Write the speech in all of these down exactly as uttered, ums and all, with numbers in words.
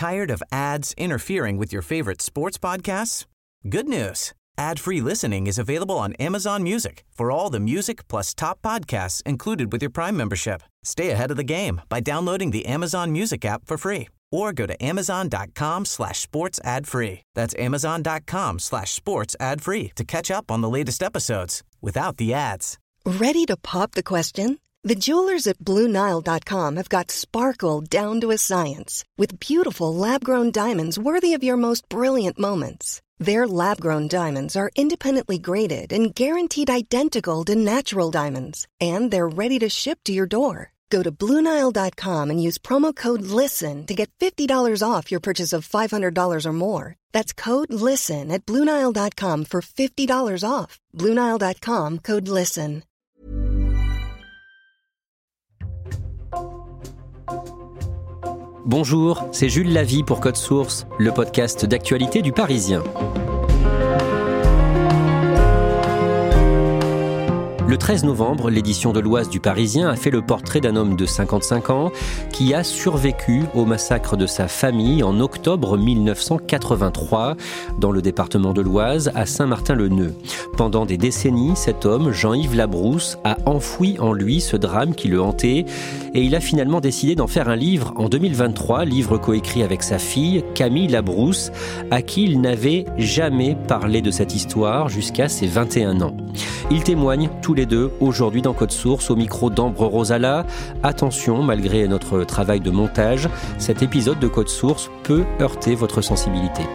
Tired of ads interfering with your favorite sports podcasts? Good news. Ad-free listening is available on Amazon Music for all the music plus top podcasts included with your Prime membership. Stay ahead of the game by downloading the Amazon Music app for free or go to amazon.com slash sports ad free. That's amazon.com slash sports ad free to catch up on the latest episodes without the ads. Ready to pop the question? The jewelers at Blue Nile dot com have got sparkle down to a science with beautiful lab-grown diamonds worthy of your most brilliant moments. Their lab-grown diamonds are independently graded and guaranteed identical to natural diamonds, and they're ready to ship to your door. Go to Blue Nile dot com and use promo code LISTEN to get fifty dollars off your purchase of five hundred dollars or more. That's code LISTEN at Blue Nile dot com for fifty dollars off. Blue Nile dot com, code LISTEN. Bonjour, c'est Jules Lavie pour Code Source, le podcast d'actualité du Parisien. Le treize novembre, l'édition de l'Oise du Parisien a fait le portrait d'un homme de cinquante-cinq ans qui a survécu au massacre de sa famille en octobre dix-neuf cent quatre-vingt-trois dans le département de l'Oise à Saint-Martin-le-Neu. Pendant des décennies, cet homme, Jean-Yves Labrousse, a enfoui en lui ce drame qui le hantait et il a finalement décidé d'en faire un livre en deux mille vingt-trois, livre coécrit avec sa fille, Camille Labrousse, à qui il n'avait jamais parlé de cette histoire jusqu'à ses vingt et un ans. Ils témoignent tous les deux aujourd'hui dans Code Source au micro d'Ambre Rosala. Attention, malgré notre travail de montage, cet épisode de Code Source peut heurter votre sensibilité.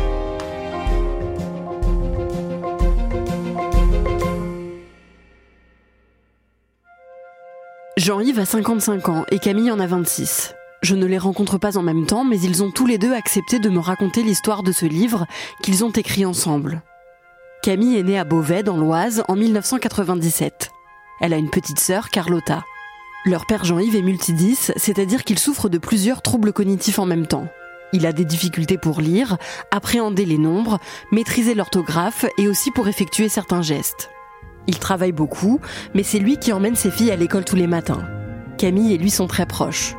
Jean-Yves a cinquante-cinq ans et Camille en a vingt-six. Je ne les rencontre pas en même temps, mais ils ont tous les deux accepté de me raconter l'histoire de ce livre qu'ils ont écrit ensemble. Camille est née à Beauvais, dans l'Oise, en dix-neuf cent quatre-vingt-dix-sept. Elle a une petite sœur, Carlotta. Leur père Jean-Yves est multidys, c'est-à-dire qu'il souffre de plusieurs troubles cognitifs en même temps. Il a des difficultés pour lire, appréhender les nombres, maîtriser l'orthographe et aussi pour effectuer certains gestes. Il travaille beaucoup, mais c'est lui qui emmène ses filles à l'école tous les matins. Camille et lui sont très proches.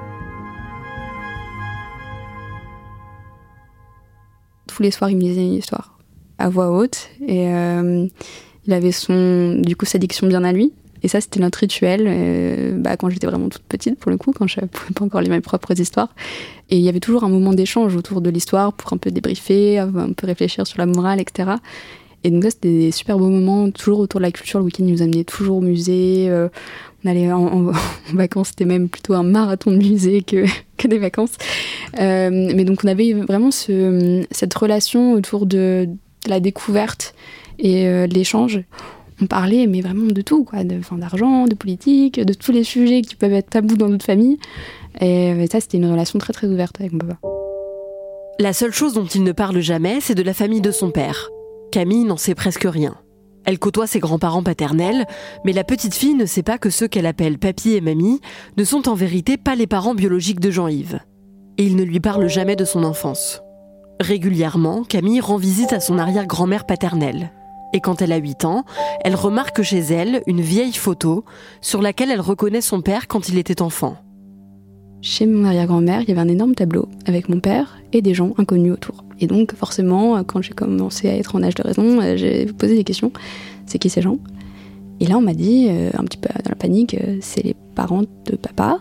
Tous les soirs, il me lisait une histoire à voix haute et euh, il avait son, du coup, sa diction bien à lui. Et ça, c'était notre rituel euh, bah, quand j'étais vraiment toute petite, pour le coup, quand je ne pouvais pas encore lire mes propres histoires. Et il y avait toujours un moment d'échange autour de l'histoire pour un peu débriefer, un peu réfléchir sur la morale, et cetera. Et donc là, c'était des super beaux moments, toujours autour de la culture. Le week-end, il nous amenait toujours au musée. Euh, on allait en, en, en vacances, c'était même plutôt un marathon de musée que, que des vacances. Euh, mais donc, on avait vraiment ce, cette relation autour de la découverte et euh, de l'échange. On parlait, mais vraiment de tout, quoi, de, enfin, d'argent, de politique, de tous les sujets qui peuvent être tabous dans notre famille. Et, et ça, c'était une relation très très ouverte avec mon papa. La seule chose dont il ne parle jamais, c'est de la famille de son père. Camille n'en sait presque rien. Elle côtoie ses grands-parents paternels, mais la petite fille ne sait pas que ceux qu'elle appelle papy et mamie ne sont en vérité pas les parents biologiques de Jean-Yves. Et il ne lui parle jamais de son enfance. Régulièrement, Camille rend visite à son arrière-grand-mère paternelle. Et quand elle a huit ans, elle remarque chez elle une vieille photo sur laquelle elle reconnaît son père quand il était enfant. Chez mon arrière-grand-mère, il y avait un énorme tableau avec mon père et des gens inconnus autour. Et donc forcément, quand j'ai commencé à être en âge de raison, j'ai posé des questions. C'est qui ces gens ? Et là, on m'a dit, euh, un petit peu dans la panique, euh, c'est les parents de papa.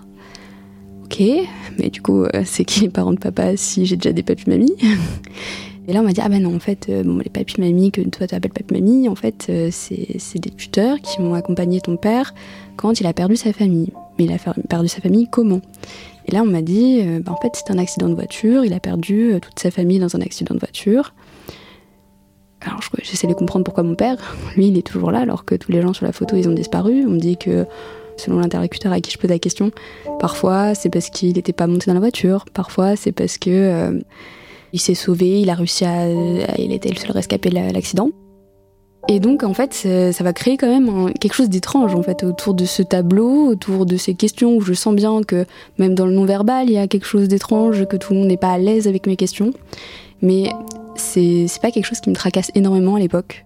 Ok, mais du coup, euh, c'est qui les parents de papa si j'ai déjà des papy-mamies ? Et là, on m'a dit, ah ben non, en fait, euh, bon, les papy-mamies que toi tu appelles papy-mamie, en fait, euh, c'est, c'est des tuteurs qui vont accompagner ton père quand il a perdu sa famille. Mais il a perdu sa famille comment ? Et là, on m'a dit, euh, bah, en fait, c'est un accident de voiture, il a perdu euh, toute sa famille dans un accident de voiture. Alors, je, j'essaie de comprendre pourquoi mon père, lui, il est toujours là, alors que tous les gens sur la photo, ils ont disparu. On me dit que, selon l'interlocuteur à qui je pose la question, parfois, c'est parce qu'il n'était pas monté dans la voiture, parfois, c'est parce que euh, il s'est sauvé, il a réussi à... il était le seul rescapé de l'accident. Et donc, en fait, ça va créer quand même quelque chose d'étrange, en fait, autour de ce tableau, autour de ces questions où je sens bien que, même dans le non-verbal, il y a quelque chose d'étrange, que tout le monde n'est pas à l'aise avec mes questions. Mais c'est, c'est pas quelque chose qui me tracasse énormément à l'époque.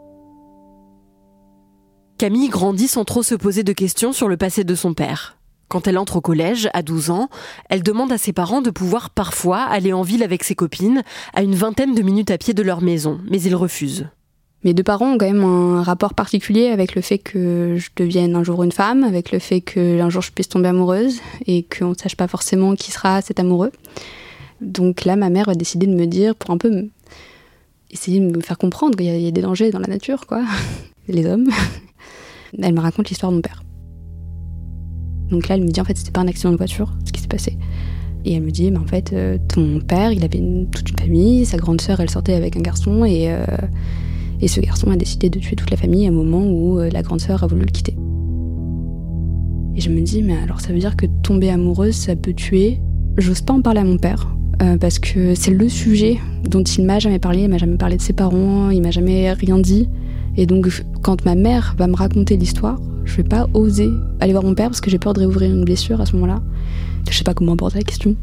Camille grandit sans trop se poser de questions sur le passé de son père. Quand elle entre au collège, à douze ans, elle demande à ses parents de pouvoir parfois aller en ville avec ses copines, à une vingtaine de minutes à pied de leur maison, mais ils refusent. Mes deux parents ont quand même un rapport particulier avec le fait que je devienne un jour une femme, avec le fait qu'un jour je puisse tomber amoureuse et qu'on ne sache pas forcément qui sera cet amoureux. Donc là, ma mère a décidé de me dire, pour un peu me... essayer de me faire comprendre qu'il y a, il y a des dangers dans la nature, quoi, les hommes. Elle me raconte l'histoire de mon père. Donc là, elle me dit, en fait, c'était pas un accident de voiture, ce qui s'est passé. Et elle me dit, mais en fait, euh, ton père, il avait une, toute une famille, sa grande sœur, elle sortait avec un garçon, et, euh, et ce garçon a décidé de tuer toute la famille à un moment où euh, la grande sœur a voulu le quitter. Et je me dis, mais alors ça veut dire que tomber amoureuse, ça peut tuer. J'ose pas en parler à mon père, euh, parce que c'est le sujet dont il m'a jamais parlé, il m'a jamais parlé de ses parents, il m'a jamais rien dit. Et donc, quand ma mère va me raconter l'histoire, je vais pas oser aller voir mon père parce que j'ai peur de réouvrir une blessure à ce moment-là. Je sais pas comment aborder la question.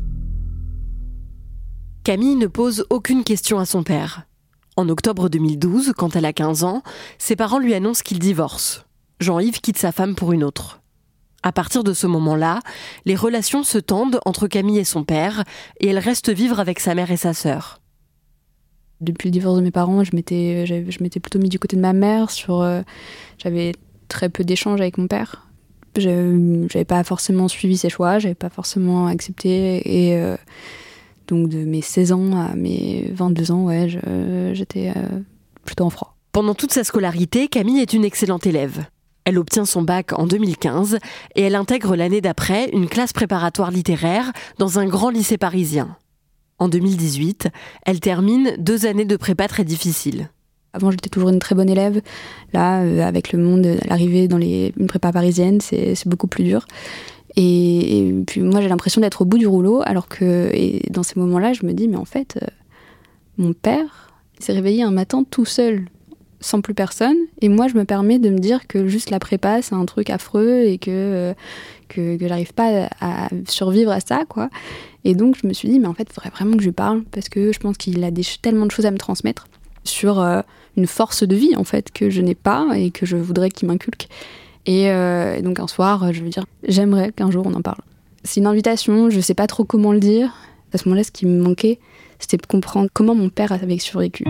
Camille ne pose aucune question à son père. En octobre deux mille douze, quand elle a quinze ans, ses parents lui annoncent qu'ils divorcent. Jean-Yves quitte sa femme pour une autre. À partir de ce moment-là, les relations se tendent entre Camille et son père, et elle reste vivre avec sa mère et sa sœur. Depuis le divorce de mes parents, je m'étais, je m'étais plutôt mis du côté de ma mère. Sur, euh, j'avais très peu d'échanges avec mon père. Je n'avais pas forcément suivi ses choix, je n'avais pas forcément accepté. Et euh, donc de mes seize ans à mes vingt-deux ans, ouais, je, j'étais euh, plutôt en froid. Pendant toute sa scolarité, Camille est une excellente élève. Elle obtient son bac en deux mille quinze et elle intègre l'année d'après une classe préparatoire littéraire dans un grand lycée parisien. En deux mille dix-huit, elle termine deux années de prépa très difficiles. Avant, j'étais toujours une très bonne élève. Là, euh, avec le monde, l'arrivée dans les, une prépa parisienne, c'est, c'est beaucoup plus dur. Et, et puis moi, j'ai l'impression d'être au bout du rouleau, alors que et dans ces moments-là, je me dis, mais en fait, euh, mon père s'est réveillé un matin tout seul, sans plus personne. Et moi, je me permets de me dire que juste la prépa, c'est un truc affreux et que, euh, que, que j'arrive pas à, à survivre à ça, quoi. Et donc, je me suis dit, mais en fait, il faudrait vraiment que je lui parle, parce que je pense qu'il a des, tellement de choses à me transmettre sur euh, une force de vie, en fait, que je n'ai pas et que je voudrais qu'il m'inculque. Et, euh, et donc, un soir, je veux dire, j'aimerais qu'un jour on en parle. C'est une invitation, je sais pas trop comment le dire. À ce moment-là, ce qui me manquait, c'était de comprendre comment mon père avait survécu.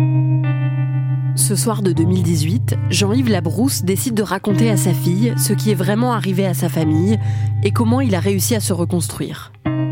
Ce soir de deux mille dix-huit, Jean-Yves Labrousse décide de raconter à sa fille ce qui est vraiment arrivé à sa famille et comment il a réussi à se reconstruire.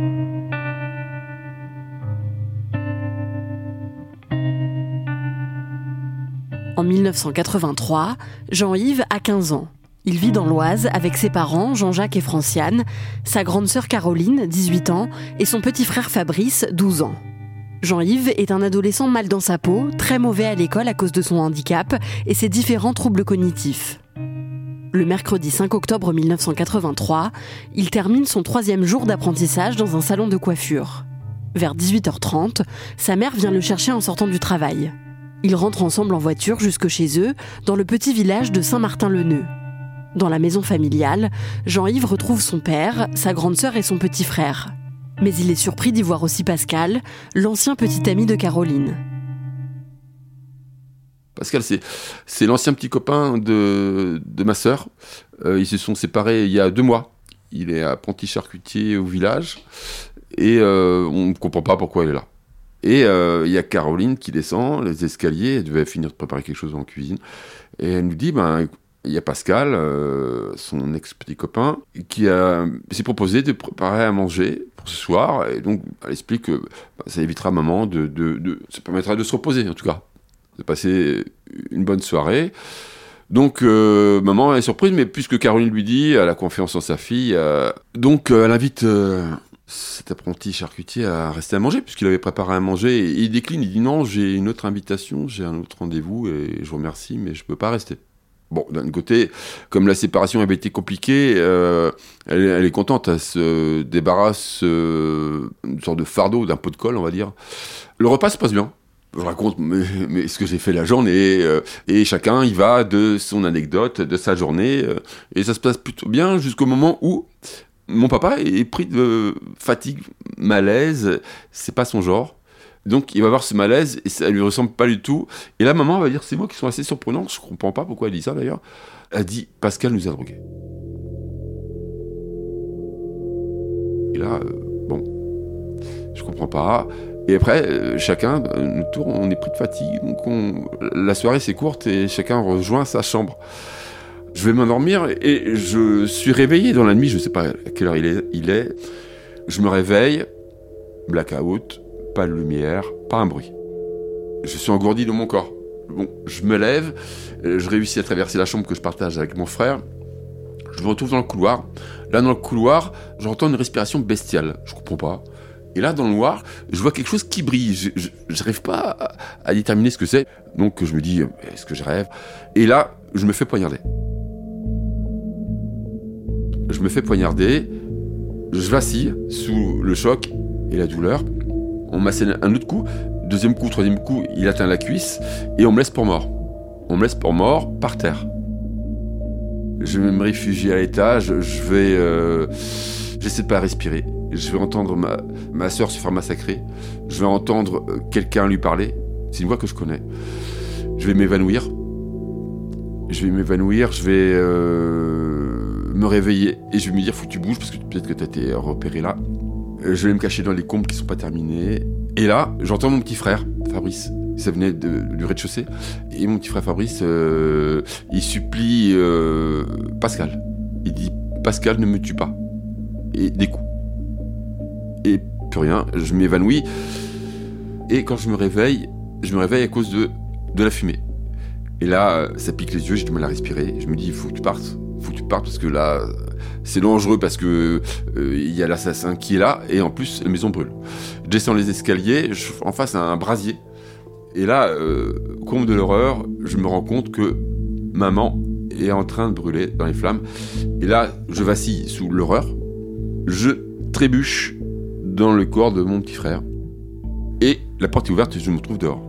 En dix-neuf cent quatre-vingt-trois, Jean-Yves a quinze ans. Il vit dans l'Oise avec ses parents, Jean-Jacques et Franciane, sa grande sœur Caroline, dix-huit ans, et son petit frère Fabrice, douze ans. Jean-Yves est un adolescent mal dans sa peau, très mauvais à l'école à cause de son handicap et ses différents troubles cognitifs. Le mercredi cinq octobre dix-neuf cent quatre-vingt-trois, il termine son troisième jour d'apprentissage dans un salon de coiffure. Vers dix-huit heures trente, sa mère vient le chercher en sortant du travail. Ils rentrent ensemble en voiture jusque chez eux, dans le petit village de Saint-Martin-le-Neu. Dans la maison familiale, Jean-Yves retrouve son père, sa grande sœur et son petit frère. Mais il est surpris d'y voir aussi Pascal, l'ancien petit ami de Caroline. Pascal, c'est, c'est l'ancien petit copain de, de ma sœur. Euh, ils se sont séparés il y a deux mois. Il est apprenti charcutier au village et euh, on ne comprend pas pourquoi il est là. Et euh, il y a Caroline qui descend les escaliers, elle devait finir de préparer quelque chose en cuisine, et elle nous dit, ben, il y a Pascal, euh, son ex-petit copain, qui a, s'est proposé de préparer à manger pour ce soir, et donc elle explique que ben, ça évitera maman de, de, de... ça permettra de se reposer, en tout cas, de passer une bonne soirée. Donc euh, maman est surprise, mais puisque Caroline lui dit, elle a confiance en sa fille, euh, donc euh, elle invite... Euh, cet apprenti charcutier a resté à manger, puisqu'il avait préparé à manger, et il décline, il dit non, j'ai une autre invitation, j'ai un autre rendez-vous, et je vous remercie, mais je ne peux pas rester. Bon, d'un côté, comme la séparation avait été compliquée, euh, elle, elle est contente, elle se débarrasse euh, une sorte de fardeau, d'un pot de colle, on va dire. Le repas se passe bien. Je raconte mais, mais ce que j'ai fait la journée, euh, et chacun y va de son anecdote, de sa journée, euh, et ça se passe plutôt bien jusqu'au moment où mon papa est pris de fatigue, malaise, c'est pas son genre. Donc il va avoir ce malaise et ça lui ressemble pas du tout. Et là, maman va dire ces mots qui sont assez surprenants, je comprends pas pourquoi elle dit ça d'ailleurs. Elle dit Pascal nous a drogués. Et là, euh, bon, je comprends pas. Et après, euh, chacun, bah, notre tour, on est pris de fatigue. Donc on... la soirée, c'est courte et chacun rejoint sa chambre. Je vais m'endormir et je suis réveillé dans la nuit. Je sais pas à quelle heure il est. Il est. Je me réveille, blackout, pas de lumière, pas un bruit. Je suis engourdi dans mon corps. Bon, je me lève, je réussis à traverser la chambre que je partage avec mon frère. Je me retrouve dans le couloir. Là, dans le couloir, j'entends une respiration bestiale. Je comprends pas. Et là, dans le noir, je vois quelque chose qui brille. Je, je, j'arrive pas à, à déterminer ce que c'est. Donc, je me dis, est-ce que je rêve ? Et là, je me fais poignarder. Je me fais poignarder. Je vacille sous le choc et la douleur. On m'assène un autre coup. Deuxième coup, troisième coup, il atteint la cuisse. Et on me laisse pour mort. On me laisse pour mort par terre. Je vais me réfugier à l'étage. Je vais... Euh, j'essaie de pas respirer. Je vais entendre ma, ma sœur se faire massacrer. Je vais entendre quelqu'un lui parler. C'est une voix que je connais. Je vais m'évanouir. Je vais m'évanouir. Je vais euh, me réveiller. Et je vais me dire, faut que tu bouges parce que peut-être que tu as été repéré là. Je vais me cacher dans les combles qui sont pas terminés. Et là, j'entends mon petit frère, Fabrice. Ça venait de, du rez-de-chaussée. Et mon petit frère Fabrice, euh, il supplie euh, Pascal. Il dit, Pascal, ne me tue pas. Et des coups. Et plus rien, je m'évanouis. Et quand je me réveille, je me réveille à cause de, de la fumée. Et là, ça pique les yeux, j'ai du mal à respirer. Je me dis, il faut que tu partes. Il faut que tu partes parce que là, c'est dangereux parce que euh, il y a l'assassin qui est là. Et en plus, la maison brûle. Je descends les escaliers, je, en face, un brasier. Et là, euh, comble de l'horreur, je me rends compte que maman est en train de brûler dans les flammes. Et là, je vacille sous l'horreur. Je trébuche dans le corps de mon petit frère. Et la porte est ouverte et je me trouve dehors.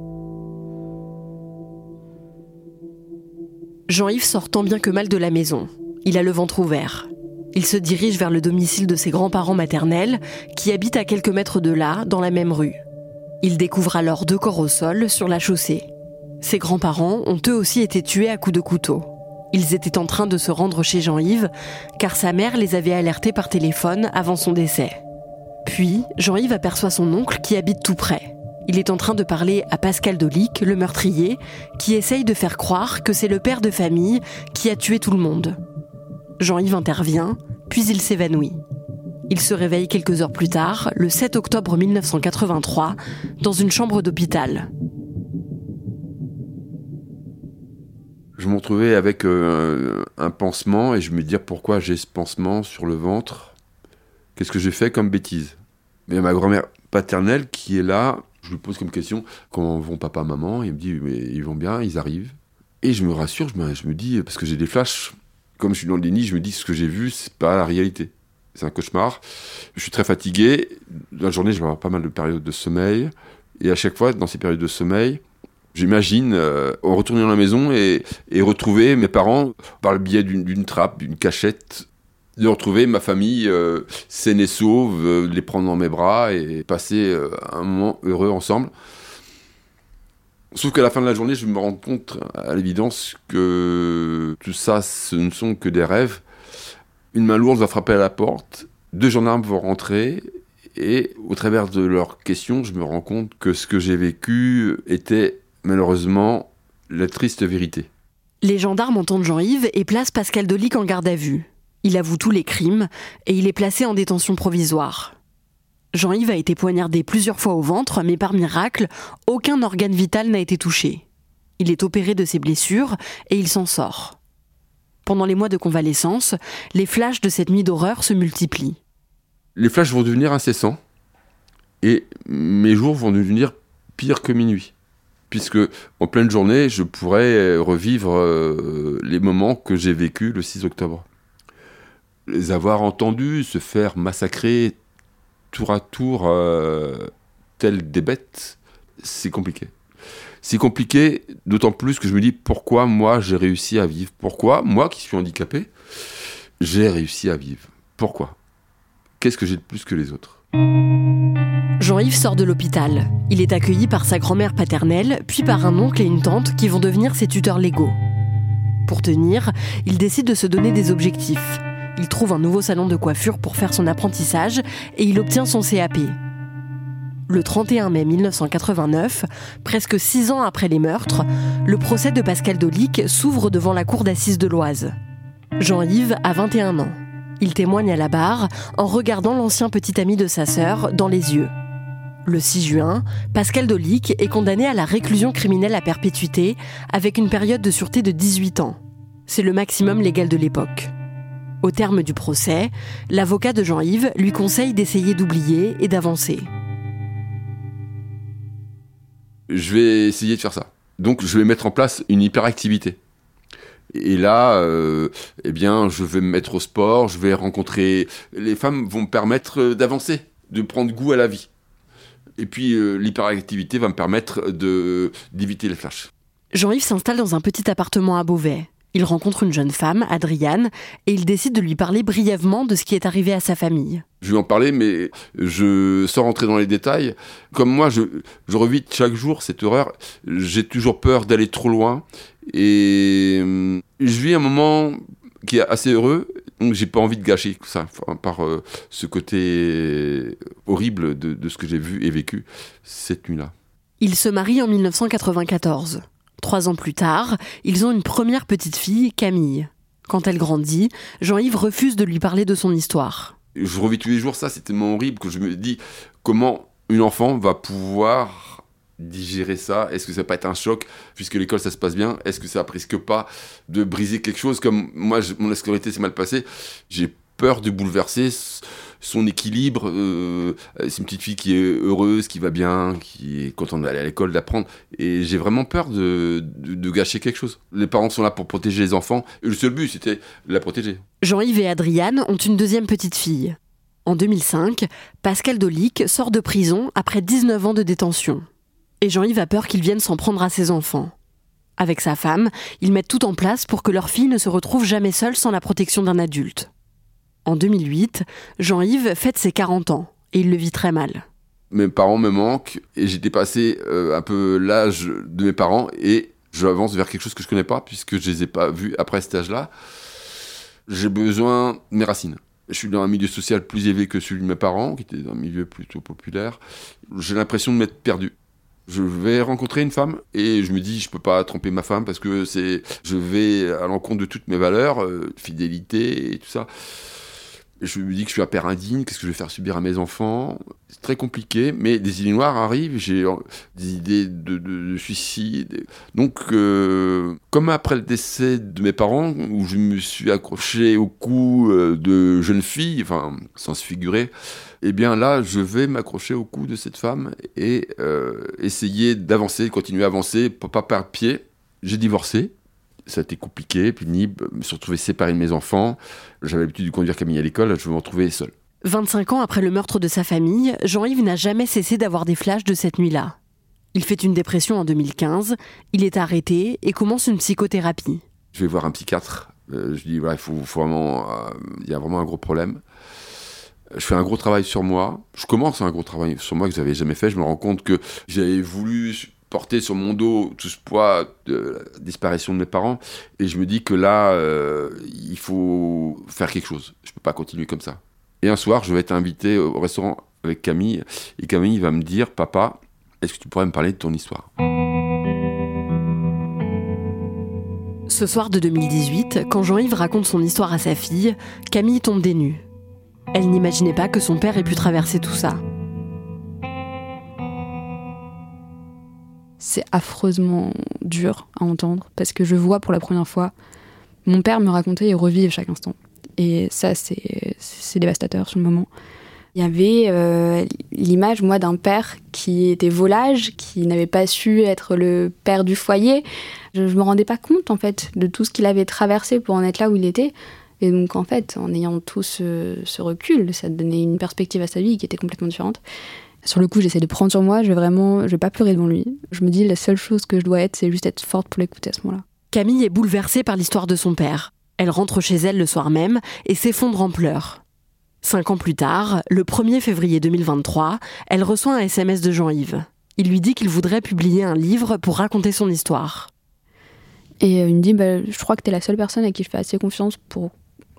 Jean-Yves sort tant bien que mal de la maison. Il a le ventre ouvert. Il se dirige vers le domicile de ses grands-parents maternels, qui habitent à quelques mètres de là, dans la même rue. Il découvre alors deux corps au sol, sur la chaussée. Ses grands-parents ont eux aussi été tués à coups de couteau. Ils étaient en train de se rendre chez Jean-Yves, car sa mère les avait alertés par téléphone avant son décès. Puis, Jean-Yves aperçoit son oncle qui habite tout près. Il est en train de parler à Pascal Dolic, le meurtrier, qui essaye de faire croire que c'est le père de famille qui a tué tout le monde. Jean-Yves intervient, puis il s'évanouit. Il se réveille quelques heures plus tard, le sept octobre mille neuf cent quatre-vingt-trois, dans une chambre d'hôpital. Je me retrouvais avec euh, un pansement et je me disais pourquoi j'ai ce pansement sur le ventre. Qu'est-ce que j'ai fait comme bêtise ? Mais ma grand-mère paternelle qui est là, je lui pose comme question comment vont papa, maman ? Il me dit mais ils vont bien, ils arrivent. Et je me rassure, je me, je me dis, parce que j'ai des flashs, comme je suis dans le déni, je me dis ce que j'ai vu, c'est pas la réalité. C'est un cauchemar. Je suis très fatigué. Dans la journée, je vais avoir pas mal de périodes de sommeil. Et à chaque fois, dans ces périodes de sommeil, j'imagine euh, retourner dans la maison et, et retrouver mes parents par le biais d'une, d'une trappe, d'une cachette, de retrouver ma famille euh, saine et sauve, euh, les prendre dans mes bras et passer euh, un moment heureux ensemble. Sauf qu'à la fin de la journée, je me rends compte à l'évidence que tout ça, ce ne sont que des rêves. Une main lourde va frapper à la porte, deux gendarmes vont rentrer, et au travers de leurs questions, je me rends compte que ce que j'ai vécu était malheureusement la triste vérité. Les gendarmes entendent Jean-Yves et placent Pascal Dolic en garde à vue. Il avoue tous les crimes et il est placé en détention provisoire. Jean-Yves a été poignardé plusieurs fois au ventre, mais par miracle, aucun organe vital n'a été touché. Il est opéré de ses blessures et il s'en sort. Pendant les mois de convalescence, les flashs de cette nuit d'horreur se multiplient. Les flashs vont devenir incessants et mes jours vont devenir pires que minuit. Puisque en pleine journée, je pourrais revivre euh, les moments que j'ai vécus le six octobre. Les avoir entendus se faire massacrer tour à tour, euh, tels des bêtes, c'est compliqué. C'est compliqué, d'autant plus que je me dis pourquoi moi j'ai réussi à vivre. Pourquoi moi qui suis handicapé, j'ai réussi à vivre. Pourquoi ? Qu'est-ce que j'ai de plus que les autres ? Jean-Yves sort de l'hôpital. Il est accueilli par sa grand-mère paternelle, puis par un oncle et une tante qui vont devenir ses tuteurs légaux. Pour tenir, il décide de se donner des objectifs. Il trouve un nouveau salon de coiffure pour faire son apprentissage et il obtient son C A P. Le trente et un mai mille neuf cent quatre-vingt-neuf, presque six ans après les meurtres, le procès de Pascal Dolic s'ouvre devant la cour d'assises de l'Oise. Jean-Yves a vingt et un ans. Il témoigne à la barre en regardant l'ancien petit ami de sa sœur dans les yeux. Le six juin, Pascal Dolic est condamné à la réclusion criminelle à perpétuité avec une période de sûreté de dix-huit ans. C'est le maximum légal de l'époque. Au terme du procès, l'avocat de Jean-Yves lui conseille d'essayer d'oublier et d'avancer. Je vais essayer de faire ça. Donc, je vais mettre en place une hyperactivité. Et là, euh, eh bien, je vais me mettre au sport, je vais rencontrer... Les femmes vont me permettre d'avancer, de prendre goût à la vie. Et puis, euh, l'hyperactivité va me permettre de, d'éviter les flashs. Jean-Yves s'installe dans un petit appartement à Beauvais. Il rencontre une jeune femme, Adriane, et il décide de lui parler brièvement de ce qui est arrivé à sa famille. Je vais en parler, mais je, sans rentrer dans les détails, comme moi, je, je revis chaque jour cette horreur. J'ai toujours peur d'aller trop loin. Et je vis un moment qui est assez heureux, donc j'ai pas envie de gâcher ça, par euh, ce côté horrible de, de ce que j'ai vu et vécu cette nuit-là. Ils se marient en mille neuf cent quatre-vingt-quatorze. Trois ans plus tard, ils ont une première petite fille, Camille. Quand elle grandit, Jean-Yves refuse de lui parler de son histoire. Je revis tous les jours ça, c'est tellement horrible que je me dis comment une enfant va pouvoir digérer ça. Est-ce que ça va pas être un choc puisque l'école ça se passe bien? Est-ce que ça risque pas de briser quelque chose? Comme moi, je, mon scolarité s'est mal passée, j'ai peur de bouleverser son équilibre. Euh, c'est une petite fille qui est heureuse, qui va bien, qui est contente d'aller à l'école, d'apprendre. Et j'ai vraiment peur de, de, de gâcher quelque chose. Les parents sont là pour protéger les enfants. Et le seul but, c'était de la protéger. Jean-Yves et Adriane ont une deuxième petite fille. En deux mille cinq, Pascal Dolic sort de prison après dix-neuf ans de détention. Et Jean-Yves a peur qu'il vienne s'en prendre à ses enfants. Avec sa femme, ils mettent tout en place pour que leur fille ne se retrouve jamais seule sans la protection d'un adulte. En deux mille huit, Jean-Yves fête ses quarante ans et il le vit très mal. Mes parents me manquent et j'ai dépassé euh, un peu l'âge de mes parents et j'avance vers quelque chose que je connais pas puisque je les ai pas vus après cet âge-là. J'ai besoin de mes racines. Je suis dans un milieu social plus élevé que celui de mes parents, qui était dans un milieu plutôt populaire. J'ai l'impression de m'être perdu. Je vais rencontrer une femme et je me dis je peux pas tromper ma femme parce que c'est je vais à l'encontre de toutes mes valeurs, euh, fidélité et tout ça. Je me dis que je suis un père indigne, qu'est-ce que je vais faire subir à mes enfants? C'est très compliqué, mais des idées noires arrivent, j'ai des idées de, de, de suicide. Donc, euh, comme après le décès de mes parents, où je me suis accroché au cou de jeune fille, enfin, sans se figurer, eh bien là, je vais m'accrocher au cou de cette femme et euh, essayer d'avancer, continuer à avancer, pas perdre pied. J'ai divorcé. Ça a été compliqué, pénible, je me suis retrouvé séparé de mes enfants. J'avais l'habitude de conduire Camille à l'école, je me retrouvais seul. vingt-cinq ans après le meurtre de sa famille, Jean-Yves n'a jamais cessé d'avoir des flashs de cette nuit-là. Il fait une dépression en deux mille quinze, il est arrêté et commence une psychothérapie. Je vais voir un psychiatre, euh, je dis, voilà, il faut, faut vraiment, euh, y a vraiment un gros problème. Je fais un gros travail sur moi, je commence un gros travail sur moi que je n'avais jamais fait, je me rends compte que j'avais voulu porter sur mon dos tout ce poids de la disparition de mes parents et je me dis que là euh, il faut faire quelque chose, je peux pas continuer comme ça. Et un soir je vais être invité au restaurant avec Camille et Camille va me dire papa, est-ce que tu pourrais me parler de ton histoire? Ce soir de deux mille dix-huit, quand Jean-Yves raconte son histoire à sa fille, Camille tombe des nues. Elle n'imaginait pas que son père ait pu traverser tout ça. C'est affreusement dur à entendre parce que je vois pour la première fois mon père me raconter et revivre chaque instant. Et ça, c'est, c'est dévastateur sur le moment. Il y avait euh, l'image, moi, d'un père qui était volage, qui n'avait pas su être le père du foyer. Je ne me rendais pas compte, en fait, de tout ce qu'il avait traversé pour en être là où il était. Et donc, en fait, en ayant tout ce, ce recul, ça donnait une perspective à sa vie qui était complètement différente. Sur le coup, j'essaie de prendre sur moi, je vais vraiment, je vais pas pleurer devant lui. Je me dis, la seule chose que je dois être, c'est juste être forte pour l'écouter à ce moment-là. Camille est bouleversée par l'histoire de son père. Elle rentre chez elle le soir même et s'effondre en pleurs. Cinq ans plus tard, le premier février deux mille vingt-trois, elle reçoit un S M S de Jean-Yves. Il lui dit qu'il voudrait publier un livre pour raconter son histoire. Et il me dit, bah, je crois que t'es la seule personne à qui je fais assez confiance pour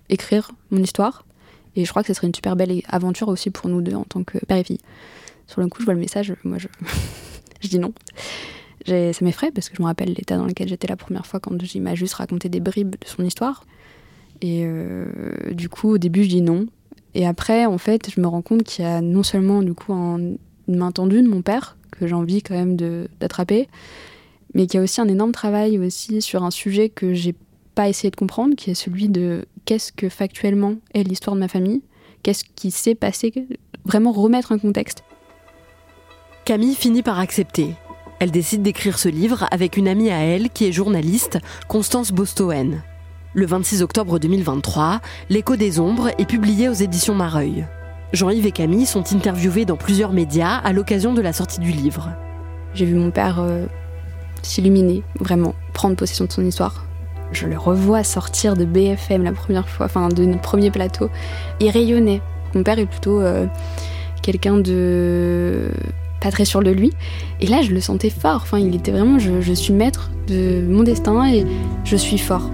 écrire mon histoire. Et je crois que ce serait une super belle aventure aussi pour nous deux en tant que père et fille. Sur le coup, je vois le message, moi je, je dis non. J'ai... Ça m'effraie parce que je me rappelle l'état dans lequel j'étais la première fois quand il m'a juste raconté des bribes de son histoire. Et euh, du coup, au début, je dis non. Et après, en fait, je me rends compte qu'il y a non seulement du coup un, une main tendue de mon père, que j'ai envie quand même de, d'attraper, mais qu'il y a aussi un énorme travail aussi sur un sujet que j'ai pas essayé de comprendre, qui est celui de qu'est-ce que factuellement est l'histoire de ma famille, qu'est-ce qui s'est passé, vraiment remettre un contexte. Camille finit par accepter. Elle décide d'écrire ce livre avec une amie à elle qui est journaliste, Constance Bostoen. Le vingt-six octobre deux mille vingt-trois, L'écho des ombres est publié aux éditions Mareuil. Jean-Yves et Camille sont interviewés dans plusieurs médias à l'occasion de la sortie du livre. J'ai vu mon père euh, s'illuminer, vraiment, prendre possession de son histoire. Je le revois sortir de B F M la première fois, enfin de notre premier plateau, et rayonner. Mon père est plutôt euh, quelqu'un de pas très sûr de lui, et là je le sentais fort. Enfin, il était vraiment, je, je suis maître de mon destin et je suis fort.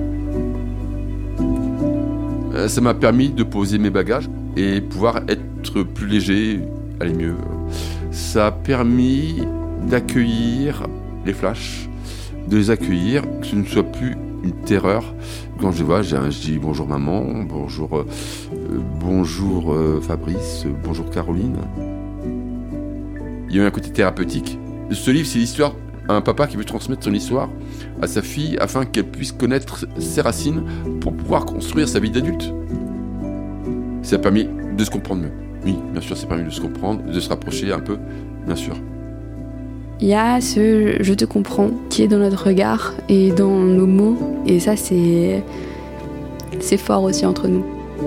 Ça m'a permis de poser mes bagages et pouvoir être plus léger, aller mieux. Ça a permis d'accueillir les flashs, de les accueillir, que ce ne soit plus une terreur. Quand je les vois, je dis bonjour maman, bonjour, euh, bonjour euh, Fabrice, bonjour Caroline. Il y a eu un côté thérapeutique. Ce livre, c'est l'histoire d'un papa qui veut transmettre son histoire à sa fille afin qu'elle puisse connaître ses racines pour pouvoir construire sa vie d'adulte. Ça a permis de se comprendre mieux. Oui, bien sûr, ça a permis de se comprendre, de se rapprocher un peu, bien sûr. Il y a ce « je te comprends » qui est dans notre regard et dans nos mots. Et ça, c'est, c'est fort aussi entre nous.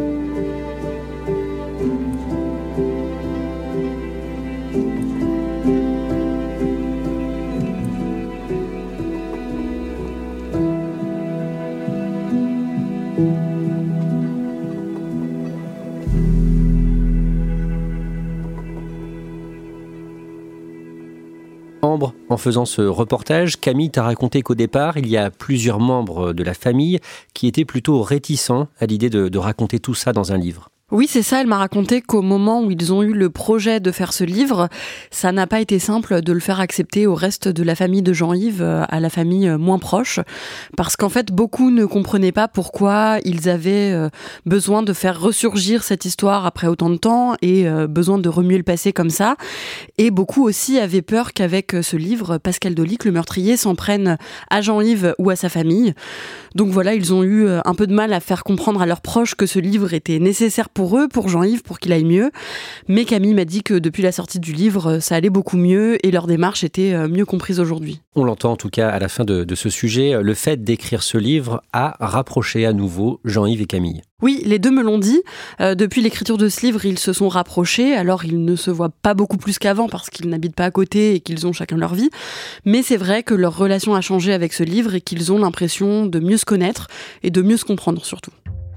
Ambre, en faisant ce reportage, Camille t'a raconté qu'au départ, il y a plusieurs membres de la famille qui étaient plutôt réticents à l'idée de, de raconter tout ça dans un livre. Oui, c'est ça. Elle m'a raconté qu'au moment où ils ont eu le projet de faire ce livre, ça n'a pas été simple de le faire accepter au reste de la famille de Jean-Yves, à la famille moins proche, parce qu'en fait, beaucoup ne comprenaient pas pourquoi ils avaient besoin de faire ressurgir cette histoire après autant de temps et besoin de remuer le passé comme ça. Et beaucoup aussi avaient peur qu'avec ce livre, Pascal Dolic, le meurtrier, s'en prenne à Jean-Yves ou à sa famille. Donc voilà, ils ont eu un peu de mal à faire comprendre à leurs proches que ce livre était nécessaire pour eux, pour Jean-Yves, pour qu'il aille mieux. Mais Camille m'a dit que depuis la sortie du livre, ça allait beaucoup mieux et leur démarche était mieux comprise aujourd'hui. On l'entend en tout cas à la fin de, de ce sujet, le fait d'écrire ce livre a rapproché à nouveau Jean-Yves et Camille. Oui, les deux me l'ont dit. Euh, depuis l'écriture de ce livre, ils se sont rapprochés. Alors, ils ne se voient pas beaucoup plus qu'avant parce qu'ils n'habitent pas à côté et qu'ils ont chacun leur vie. Mais c'est vrai que leur relation a changé avec ce livre et qu'ils ont l'impression de mieux se connaître et de mieux se comprendre surtout.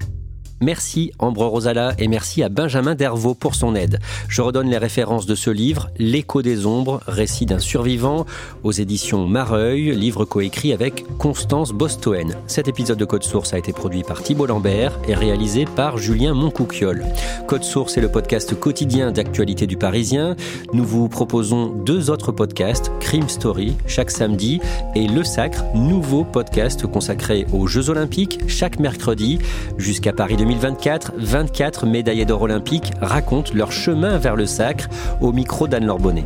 Merci Ambre Rosala et merci à Benjamin Dervaux pour son aide. Je redonne les références de ce livre, L'écho des ombres, récit d'un survivant, aux éditions Mareuil, livre coécrit avec Constance Bostoen. Cet épisode de Code Source a été produit par Thibault Lambert et réalisé par Julien Moncouquiol. Code Source est le podcast quotidien d'actualité du Parisien. Nous vous proposons deux autres podcasts, Crime Story, chaque samedi, et Le Sacre, nouveau podcast consacré aux Jeux Olympiques, chaque mercredi, jusqu'à Paris deux mille vingt-quatre, vingt-quatre médaillés d'or olympiques racontent leur chemin vers le sacre au micro d'Anne-Laure Bonnet.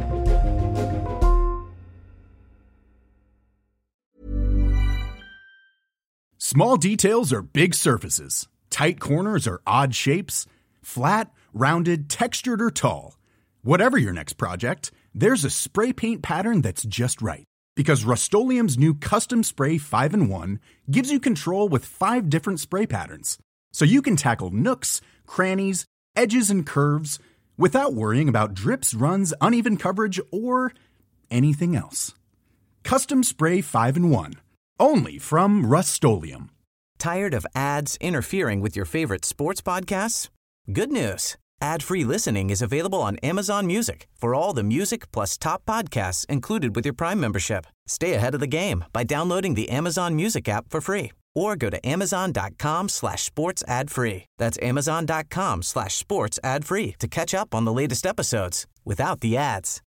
Small details are big surfaces. Tight corners are odd shapes. Flat, rounded, textured or tall. Whatever your next project, there's a spray paint pattern that's just right. Because Rust-Oleum's new Custom Spray five in one gives you control with five different spray patterns. So you can tackle nooks, crannies, edges, and curves without worrying about drips, runs, uneven coverage, or anything else. Custom Spray five in one. Only from Rust-Oleum. Tired of ads interfering with your favorite sports podcasts? Good news. Ad-free listening is available on Amazon Music for all the music plus top podcasts included with your Prime membership. Stay ahead of the game by downloading the Amazon Music app for free or go to amazon.com slash sports ad free. That's amazon.com slash sports ad free to catch up on the latest episodes without the ads.